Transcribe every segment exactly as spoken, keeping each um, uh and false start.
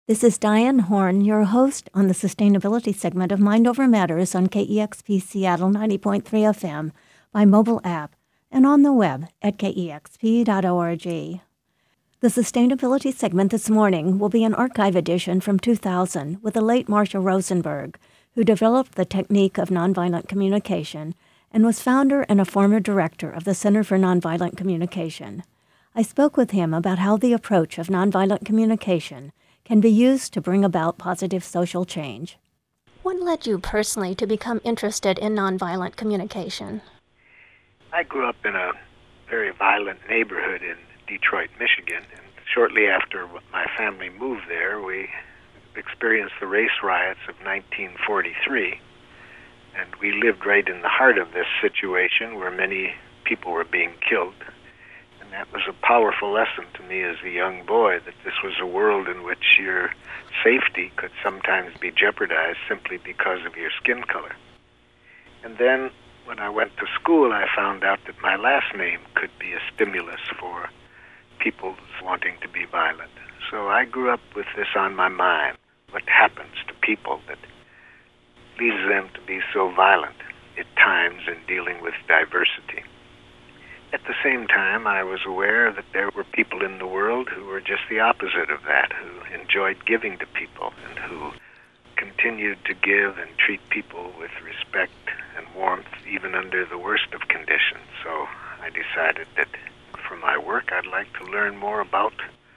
This is Diane Horn, your host on the sustainability segment of Mind Over Matters on K E X P Seattle ninety point three F M by mobile app and on the web at K E X P dot org. The sustainability segment this morning will be an archive edition from two thousand with the late Marshall Rosenberg, who developed the technique of nonviolent communication and was founder and a former director of the Center for Nonviolent Communication. I spoke with him about how the approach of nonviolent communication can be used to bring about positive social change. What led you personally to become interested in nonviolent communication? I grew up in a very violent neighborhood in Detroit, Michigan, and shortly after my family moved there, we experienced the race riots of nineteen forty-three, and we lived right in the heart of this situation where many people were being killed. And that was a powerful lesson to me as a young boy, that this was a world in which your safety could sometimes be jeopardized simply because of your skin color. And then when I went to school, I found out that my last name could be a stimulus for people wanting to be violent. So I grew up with this on my mind. What happens to people that leads them to be so violent at times in dealing with diversity? At the same time, I was aware that there were people in the world who were just the opposite of that, who enjoyed giving to people and who continued to give and treat people with respect and warmth even under the worst of conditions. So I decided that for my work, I'd like to learn more about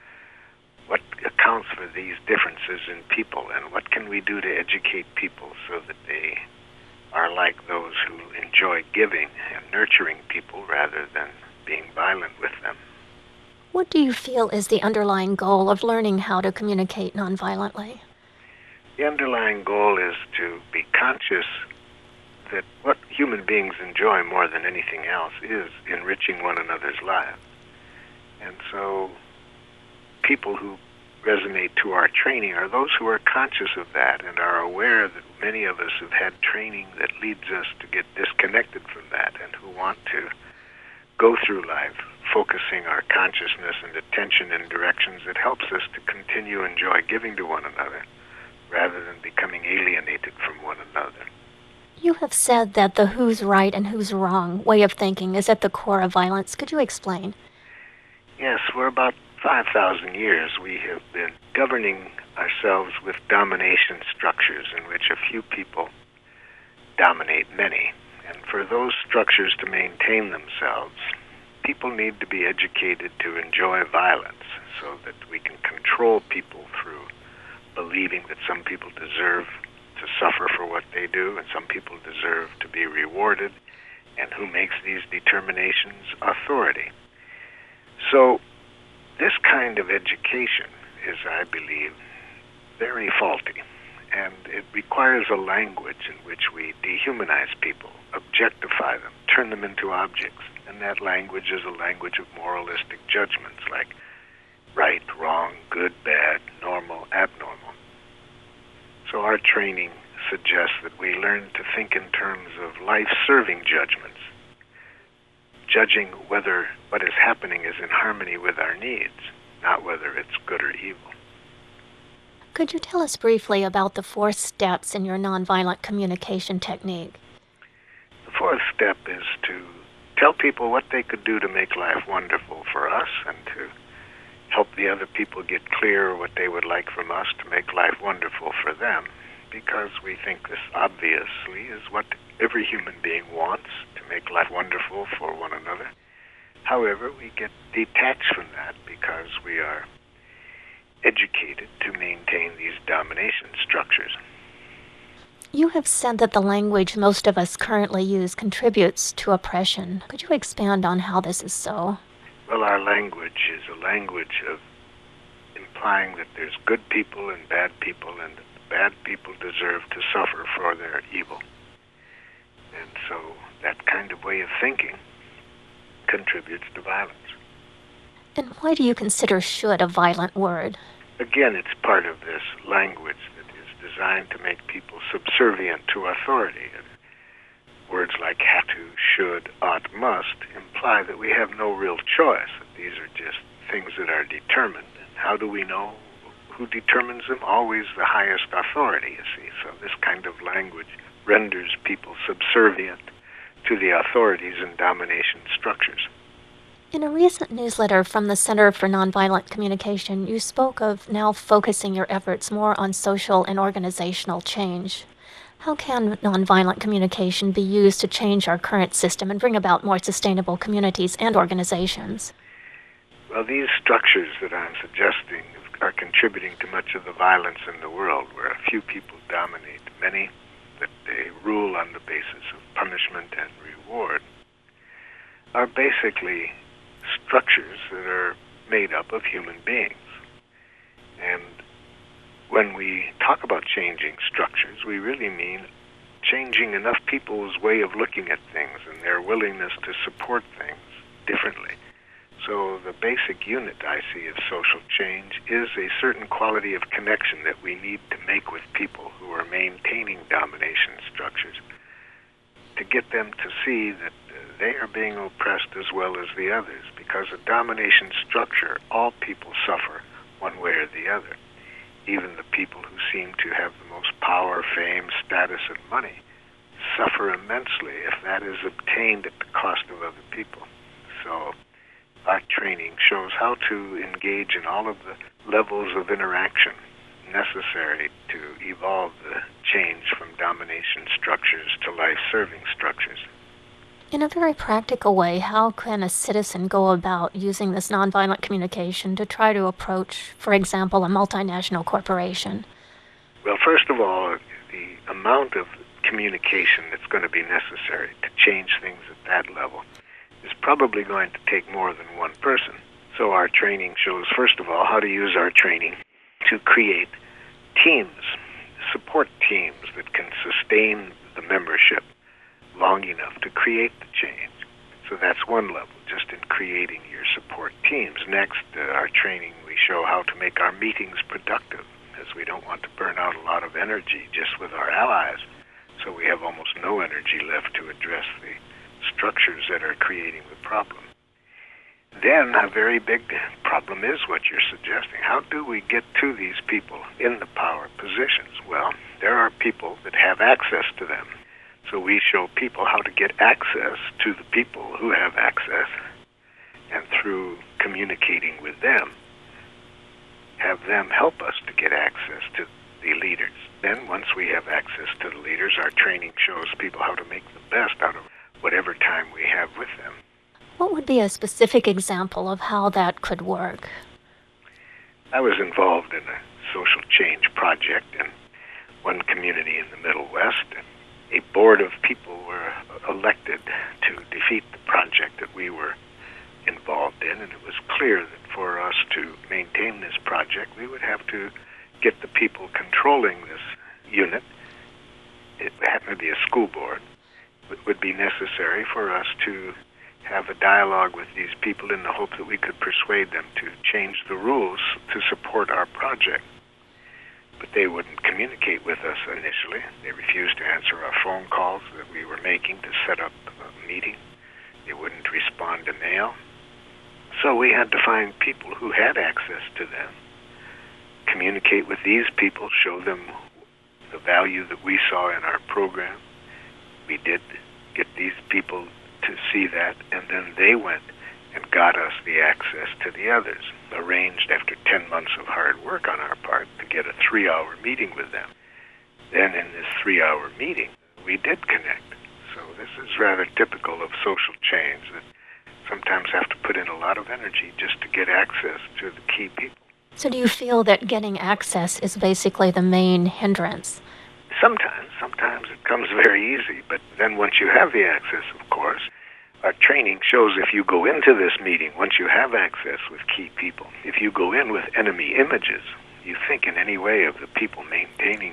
what accounts for these differences in people and what can we do to educate people so that they are like those who enjoy giving and nurturing people rather than being violent with them. What do you feel is the underlying goal of learning how to communicate nonviolently? The underlying goal is to be conscious that what human beings enjoy more than anything else is enriching one another's lives. And so people who resonate to our training are those who are conscious of that and are aware that many of us have had training that leads us to get disconnected from that and who want to go through life focusing our consciousness and attention in directions that helps us to continue enjoy giving to one another rather than becoming alienated from one another. You have said that the who's right and who's wrong way of thinking is at the core of violence. Could you explain? Yes, we're about five thousand years we have been governing ourselves with domination structures in which a few people dominate many. And for those structures to maintain themselves, people need to be educated to enjoy violence so that we can control people through believing that some people deserve to suffer for what they do and some people deserve to be rewarded, and who makes these determinations authority. So this kind of education is, I believe, very faulty, and it requires a language in which we dehumanize people, objectify them, turn them into objects, and that language is a language of moralistic judgments like right, wrong, good, bad, normal, abnormal. So our training suggests that we learn to think in terms of life-serving judgments, judging whether what is happening is in harmony with our needs, not whether it's good or evil. Could you tell us briefly about the four steps in your nonviolent communication technique? The fourth step is to tell people what they could do to make life wonderful for us and to help the other people get clear what they would like from us to make life wonderful for them, because we think this obviously is what every human being wants, to make life wonderful for one another. However, we get detached from that because we are educated to maintain these domination structures. You have said that the language most of us currently use contributes to oppression. Could you expand on how this is so? Well, our language is a language of implying that there's good people and bad people, and that the bad people deserve to suffer for their evil. And so that kind of way of thinking contributes to violence. And why do you consider should a violent word? Again, it's part of this language that is designed to make people subservient to authority. And words like have to, should, ought, must imply that we have no real choice, that these are just things that are determined. And how do we know who determines them? Always the highest authority, you see. So this kind of language renders people subservient to the authorities and domination structures. In a recent newsletter from the Center for Nonviolent Communication, you spoke of now focusing your efforts more on social and organizational change. How can nonviolent communication be used to change our current system and bring about more sustainable communities and organizations? Well, these structures that I'm suggesting are contributing to much of the violence in the world, where a few people dominate many, that they rule on the basis of punishment and reward, are basically structures that are made up of human beings. And when we talk about changing structures, we really mean changing enough people's way of looking at things and their willingness to support things differently. So the basic unit I see of social change is a certain quality of connection that we need to make with people who are maintaining domination structures, to get them to see that they are being oppressed as well as the others, because a domination structure, all people suffer one way or the other. Even the people who seem to have the most power, fame, status, and money suffer immensely if that is obtained at the cost of other people. So our training shows how to engage in all of the levels of interaction necessary to evolve the change from domination structures to life-serving structures. In a very practical way, how can a citizen go about using this nonviolent communication to try to approach, for example, a multinational corporation? Well, first of all, the amount of communication that's going to be necessary to change things at that level is probably going to take more than one person. So our training shows, first of all, how to use our training to create teams, support teams that can sustain the membership long enough to create the change. So that's one level, just in creating your support teams. Next, uh, our training, we show how to make our meetings productive, as we don't want to burn out a lot of energy just with our allies. So we have almost no energy left to address the structures that are creating the problem. Then a very big problem is what you're suggesting. How do we get to these people in the power positions? Well, there are people that have access to them. So we show people how to get access to the people who have access, and through communicating with them, have them help us to get access to the leaders. Then once we have access to the leaders, our training shows people how to make the best out of whatever time we have with them. What would be a specific example of how that could work? I was involved in a social change project in one community in the Middle West. A board of people were elected to defeat the project that we were involved in, and it was clear that for us to maintain this project, we would have to get the people controlling this unit. It happened to be a school board. It would be necessary for us to have a dialogue with these people in the hope that we could persuade them to change the rules to support our project. But they wouldn't communicate with us initially. They refused to answer our phone calls that we were making to set up a meeting. They wouldn't respond to mail. So we had to find people who had access to them, communicate with these people, show them the value that we saw in our program. We did get these people to see that, and then they went and got us the access to the others, arranged after ten months of hard work on our part to get a three-hour meeting with them. Then in this three-hour meeting, we did connect. So this is rather typical of social change, that sometimes have to put in a lot of energy just to get access to the key people. So do you feel that getting access is basically the main hindrance? Sometimes. Sometimes it comes very easy, but then once you have the access, of course, our training shows if you go into this meeting, once you have access with key people, if you go in with enemy images, you think in any way of the people maintaining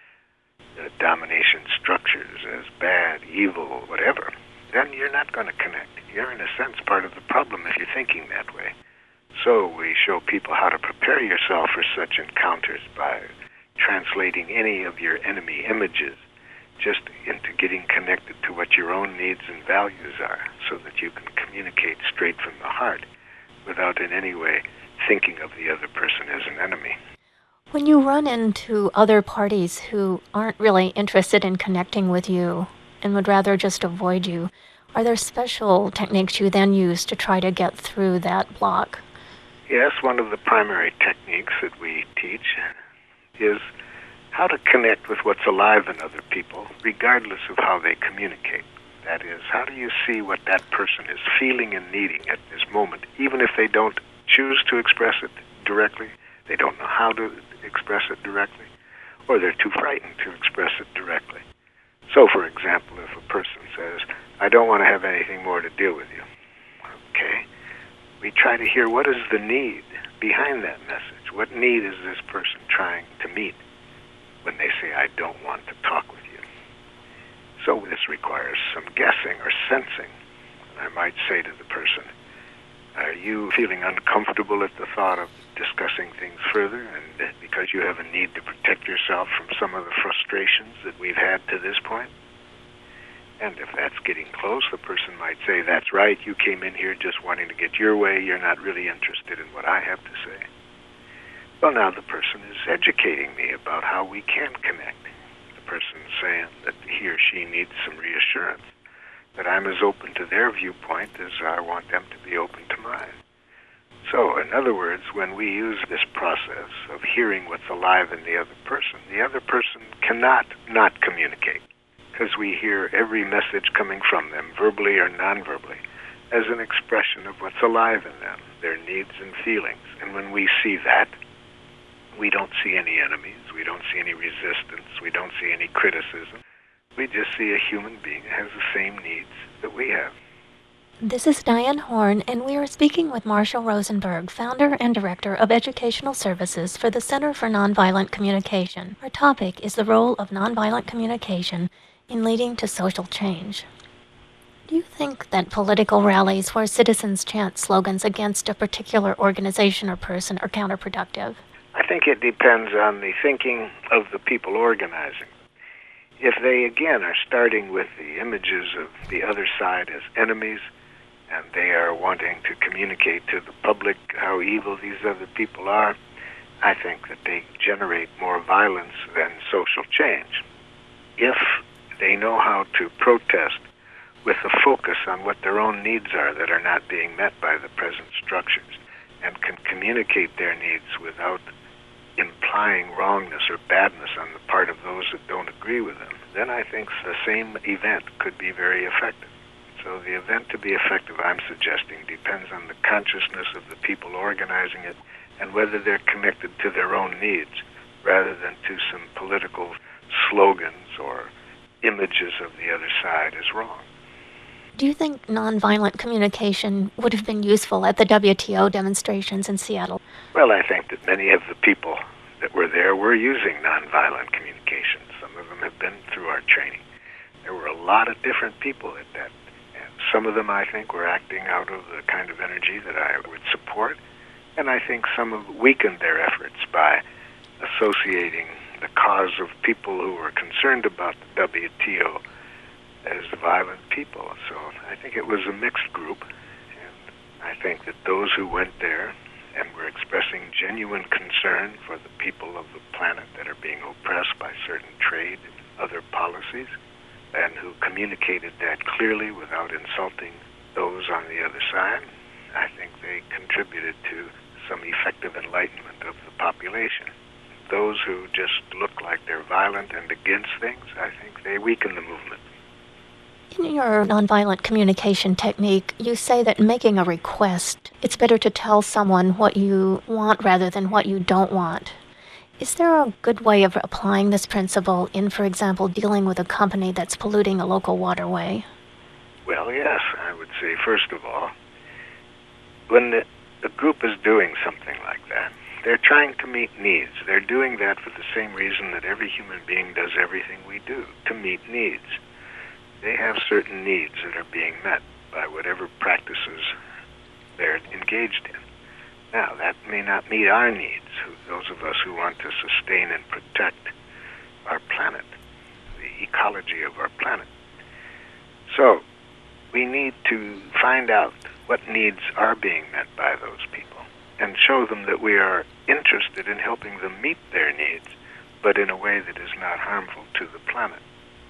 the domination structures as bad, evil, whatever, then you're not going to connect. You're in a sense part of the problem if you're thinking that way. So we show people how to prepare yourself for such encounters by translating any of your enemy images just into getting connected to what your own needs and values are, so that you can communicate straight from the heart without in any way thinking of the other person as an enemy. When you run into other parties who aren't really interested in connecting with you and would rather just avoid you, are there special techniques you then use to try to get through that block? Yes, one of the primary techniques that we teach is how to connect with what's alive in other people, regardless of how they communicate. That is, how do you see what that person is feeling and needing at this moment, even if they don't choose to express it directly, they don't know how to express it directly, or they're too frightened to express it directly. So, for example, if a person says, I don't want to have anything more to deal with you, okay, we try to hear what is the need behind that message. What need is this person trying to meet when they say, I don't want to talk with you? So this requires some guessing or sensing. I might say to the person, are you feeling uncomfortable at the thought of discussing things further, and because you have a need to protect yourself from some of the frustrations that we've had to this point? And if that's getting close, the person might say, that's right, you came in here just wanting to get your way, you're not really interested in what I have to say. Well, now the person is educating me about how we can connect. The person is saying that he or she needs some reassurance, that I'm as open to their viewpoint as I want them to be open to mine. So, in other words, when we use this process of hearing what's alive in the other person, the other person cannot not communicate, because we hear every message coming from them, verbally or non-verbally, as an expression of what's alive in them, their needs and feelings. And when we see that, we don't see any enemies, we don't see any resistance, we don't see any criticism. We just see a human being that has the same needs that we have. This is Diane Horn, and we are speaking with Marshall Rosenberg, founder and director of educational services for the Center for Nonviolent Communication. Our topic is the role of nonviolent communication in leading to social change. Do you think that political rallies where citizens chant slogans against a particular organization or person are counterproductive? I think it depends on the thinking of the people organizing. If they, again, are starting with the images of the other side as enemies, and they are wanting to communicate to the public how evil these other people are, I think that they generate more violence than social change. If they know how to protest with a focus on what their own needs are that are not being met by the present structures, and can communicate their needs without implying wrongness or badness on the part of those that don't agree with them, then I think the same event could be very effective. So the event to be effective, I'm suggesting, depends on the consciousness of the people organizing it and whether they're connected to their own needs rather than to some political slogans or images of the other side as wrong. Do you think nonviolent communication would have been useful at the W T O demonstrations in Seattle? Well, I think that many of the people that were there were using nonviolent communication. Some of them have been through our training. There were a lot of different people at that. And some of them, I think, were acting out of the kind of energy that I would support. And I think some have weakened their efforts by associating the cause of people who were concerned about the W T O as violent people. So I think it was a mixed group, and I think that those who went there and were expressing genuine concern for the people of the planet that are being oppressed by certain trade and other policies, and who communicated that clearly without insulting those on the other side, I think they contributed to some effective enlightenment of the population. Those who just look like they're violent and against things, I think they weaken the movement. In your nonviolent communication technique, you say that making a request, it's better to tell someone what you want rather than what you don't want. Is there a good way of applying this principle in, for example, dealing with a company that's polluting a local waterway? Well, yes, I would say, first of all, when the, the group is doing something like that, they're trying to meet needs. They're doing that for the same reason that every human being does everything we do, to meet needs. They have certain needs that are being met by whatever practices they're engaged in. Now, that may not meet our needs, those of us who want to sustain and protect our planet, the ecology of our planet. So, we need to find out what needs are being met by those people and show them that we are interested in helping them meet their needs, but in a way that is not harmful to the planet.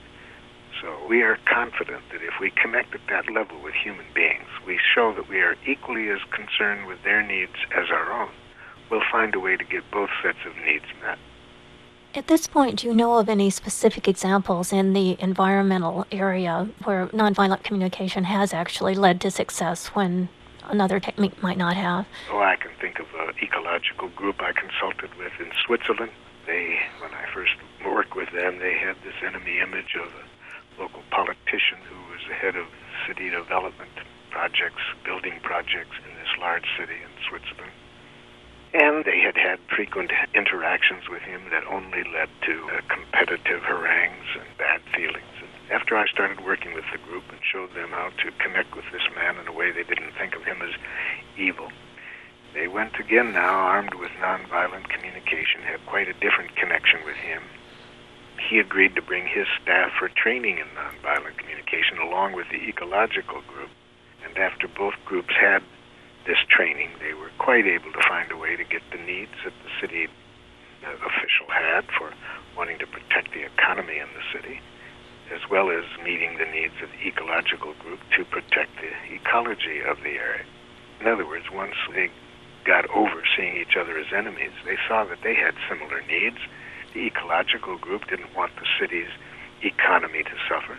So we are confident that if we connect at that level with human beings, we show that we are equally as concerned with their needs as our own, we'll find a way to get both sets of needs met. At this point, do you know of any specific examples in the environmental area where nonviolent communication has actually led to success when another technique might not have? Oh, I can think of an ecological group I consulted with in Switzerland. They, when I first worked with them, they had this enemy image of a local politician who was the head of city development projects, building projects in this large city in Switzerland. And they had had frequent interactions with him that only led to uh, competitive harangues and bad feelings. And after I started working with the group and showed them how to connect with this man in a way they didn't think of him as evil, they went again now armed with nonviolent communication, had quite a different connection with him. He agreed to bring his staff for training in nonviolent communication along with the ecological group. And after both groups had this training, they were quite able to find a way to get the needs that the city uh, official had for wanting to protect the economy in the city, as well as meeting the needs of the ecological group to protect the ecology of the area. In other words, once they got over seeing each other as enemies, they saw that they had similar needs. The ecological group didn't want the city's economy to suffer.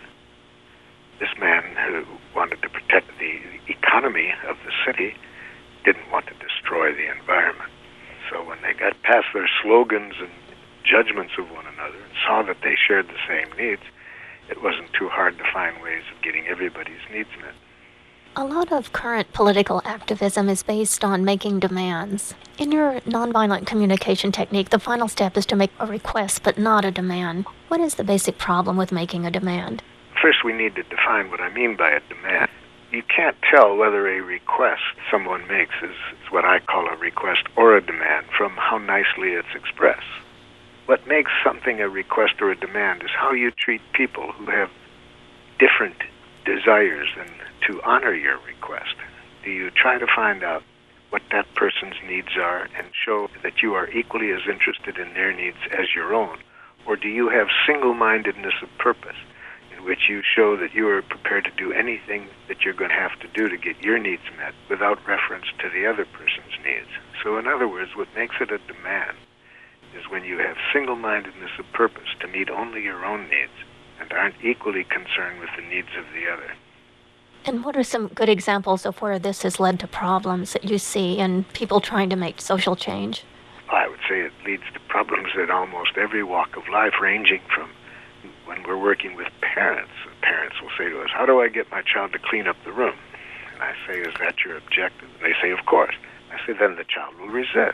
This man who wanted to protect the economy of the city didn't want to destroy the environment. So when they got past their slogans and judgments of one another and saw that they shared the same needs, it wasn't too hard to find ways of getting everybody's needs met. A lot of current political activism is based on making demands. In your nonviolent communication technique, the final step is to make a request but not a demand. What is the basic problem with making a demand? First, we need to define what I mean by a demand. You can't tell whether a request someone makes is, is what I call a request or a demand from how nicely it's expressed. What makes something a request or a demand is how you treat people who have different desires and to honor your request. Do you try to find out what that person's needs are and show that you are equally as interested in their needs as your own? Or do you have single-mindedness of purpose in which you show that you are prepared to do anything that you're going to have to do to get your needs met without reference to the other person's needs? So in other words, what makes it a demand is when you have single-mindedness of purpose to meet only your own needs and aren't equally concerned with the needs of the other. And what are some good examples of where this has led to problems that you see in people trying to make social change? I would say it leads to problems at almost every walk of life, ranging from when we're working with parents. Parents will say to us, how do I get my child to clean up the room? And I say, is that your objective? And they say, of course. I say, then the child will resist.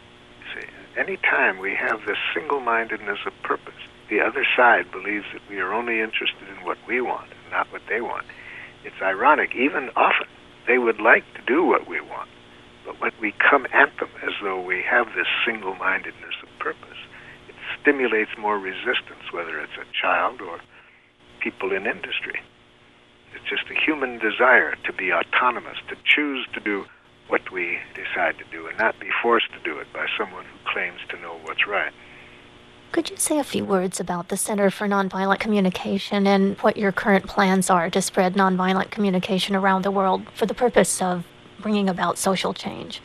See, any time we have this single-mindedness of purpose, the other side believes that we are only interested in what we want and not what they want. It's ironic, even often, they would like to do what we want, but when we come at them as though we have this single-mindedness of purpose, it stimulates more resistance, whether it's a child or people in industry. It's just a human desire to be autonomous, to choose to do what we decide to do and not be forced to do it by someone who claims to know what's right. Could you say a few words about the Center for Nonviolent Communication and what your current plans are to spread nonviolent communication around the world for the purpose of bringing about social change?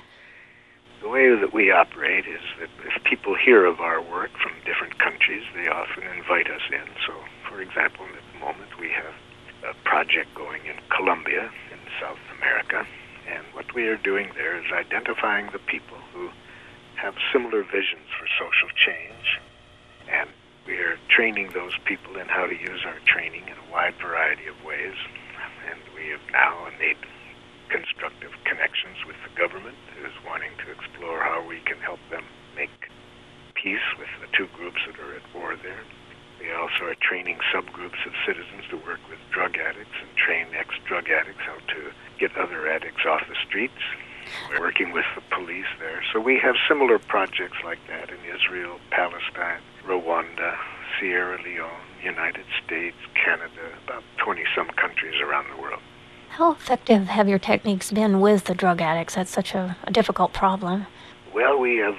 The way that we operate is that if people hear of our work from different countries, they often invite us in. So, for example, at the moment we have a project going in Colombia in South America, and what we are doing there is identifying the people who have similar visions for social change. And we are training those people in how to use our training in a wide variety of ways. And we have now made constructive connections with the government, who is wanting to explore how we can help them make peace with the two groups that are at war there. We also are training subgroups of citizens to work with drug addicts and train ex-drug addicts how to get other addicts off the streets. We're working with the police there. So we have similar projects like that in Israel, Palestine, Rwanda, Sierra Leone, United States, Canada, about twenty-some countries around the world. How effective have your techniques been with the drug addicts? That's such a, a difficult problem. Well, we have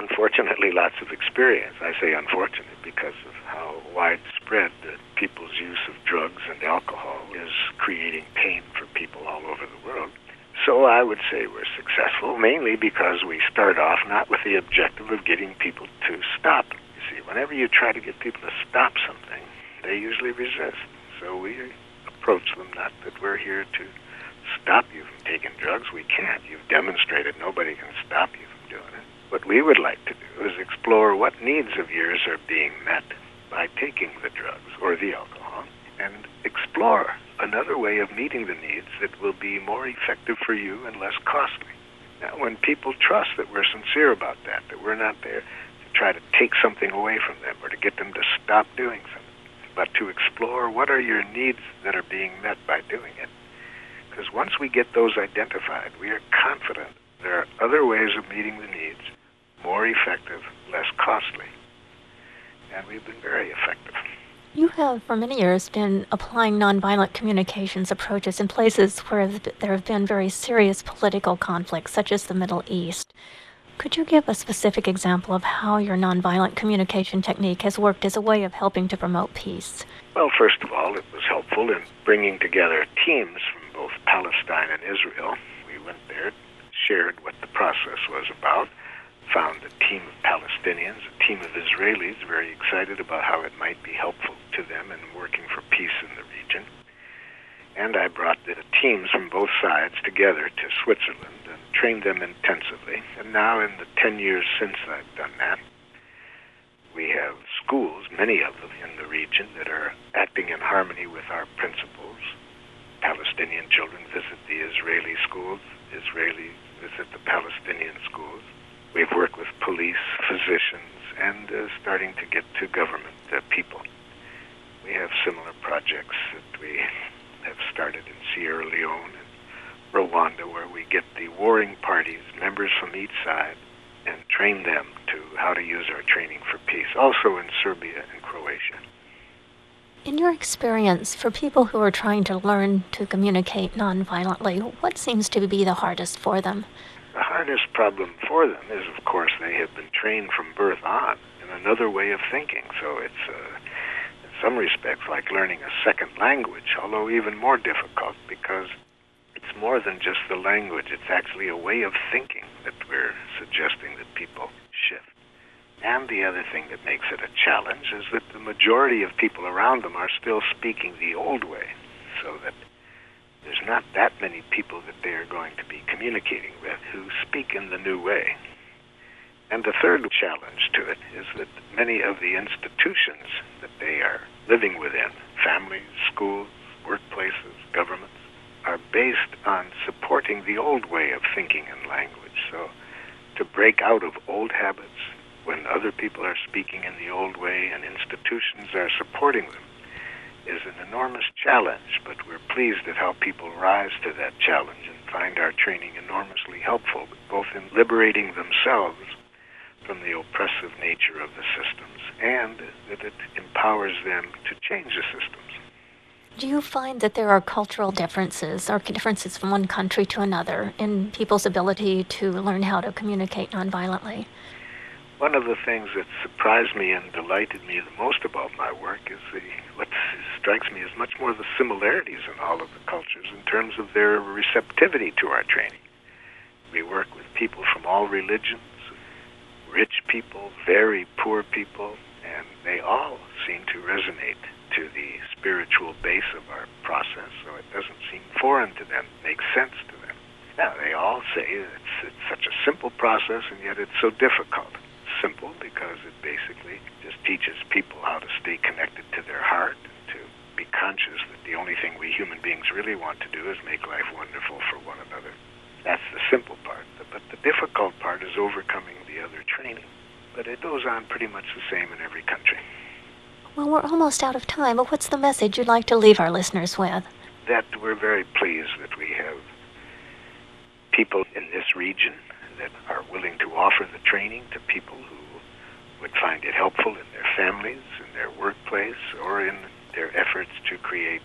unfortunately, lots of experience. I say unfortunate because of how widespread the people's use of drugs and alcohol is creating pain for people all over the world. So I would say we're successful, mainly because we start off not with the objective of getting people to stop. You see, whenever you try to get people to stop something, they usually resist. So we approach them not that we're here to stop you from taking drugs. We can't. You've demonstrated nobody can stop you from doing it. What we would like to do is explore what needs of yours are being met by taking the drugs or the alcohol, and explore another way of meeting the needs that will be more effective for you and less costly. Now, when people trust that we're sincere about that, that we're not there to try to take something away from them or to get them to stop doing something, but to explore what are your needs that are being met by doing it. Because once we get those identified, we are confident there are other ways of meeting the needs, more effective, less costly. And we've been very effective. You have, for many years, been applying nonviolent communications approaches in places where there have been very serious political conflicts, such as the Middle East. Could you give a specific example of how your nonviolent communication technique has worked as a way of helping to promote peace? Well, first of all, it was helpful in bringing together teams from both Palestine and Israel. We went there, shared what the process was about, found a team of Palestinians, a team of Israelis very excited about how it might be helpful to them in working for peace in the region. And I brought the teams from both sides together to Switzerland and trained them intensively. And now in the ten years since I've done that, we have schools, many of them in the region, that are acting in harmony with our principles. Palestinian children visit the Israeli schools, Israelis visit the Palestinian schools. We've worked with police, physicians, and uh, starting to get to government uh, people. We have similar projects that we have started in Sierra Leone and Rwanda, where we get the warring parties, members from each side, and train them to how to use our training for peace, also in Serbia and Croatia. In your experience, for people who are trying to learn to communicate nonviolently, what seems to be the hardest for them? The hardest problem for them is, of course, they have been trained from birth on in another way of thinking. So it's, uh, in some respects, like learning a second language, although even more difficult because it's more than just the language. It's actually a way of thinking that we're suggesting that people shift. And the other thing that makes it a challenge is that the majority of people around them are still speaking the old way, so that there's not that many people that they are going to be communicating with who speak in the new way. And the third challenge to it is that many of the institutions that they are living within, families, schools, workplaces, governments, are based on supporting the old way of thinking and language. So to break out of old habits when other people are speaking in the old way and institutions are supporting them is an enormous challenge, but we're pleased at how people rise to that challenge and find our training enormously helpful, both in liberating themselves from the oppressive nature of the systems and that it empowers them to change the systems. Do you find that there are cultural differences or differences from one country to another in people's ability to learn how to communicate nonviolently? One of the things that surprised me and delighted me the most about my work is the, what strikes me as much more the similarities in all of the cultures in terms of their receptivity to our training. We work with people from all religions, rich people, very poor people, and they all seem to resonate to the spiritual base of our process, so it doesn't seem foreign to them, it makes sense to them. Now, they all say it's, it's such a simple process, and yet it's so difficult. Simple because it basically just teaches people how to stay connected to their heart and to be conscious that the only thing we human beings really want to do is make life wonderful for one another. That's the simple part. But the difficult part is overcoming the other training. But it goes on pretty much the same in every country. Well, we're almost out of time, but what's the message you'd like to leave our listeners with? That we're very pleased that we have people in this region that are willing to offer the training to people who would find it helpful in their families, in their workplace, or in their efforts to create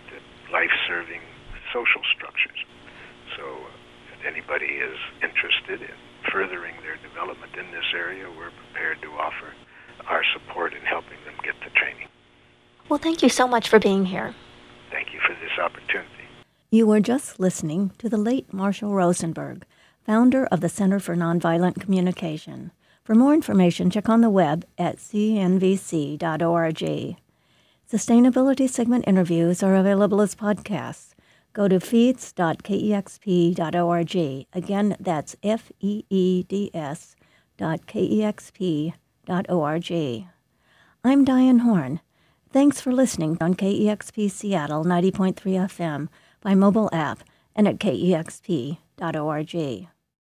life-serving social structures. So if anybody is interested in furthering their development in this area, we're prepared to offer our support in helping them get the training. Well, thank you so much for being here. Thank you for this opportunity. You were just listening to the late Marshall Rosenberg, founder of the Center for Nonviolent Communication. For more information, check on the web at c n v c dot org. Sustainability segment interviews are available as podcasts. Go to feeds dot k e x p dot org. Again, that's F E E D S dot K E X P dot org. I'm Diane Horn. Thanks for listening on K E X P Seattle ninety point three F M by mobile app and at K E X P dot org.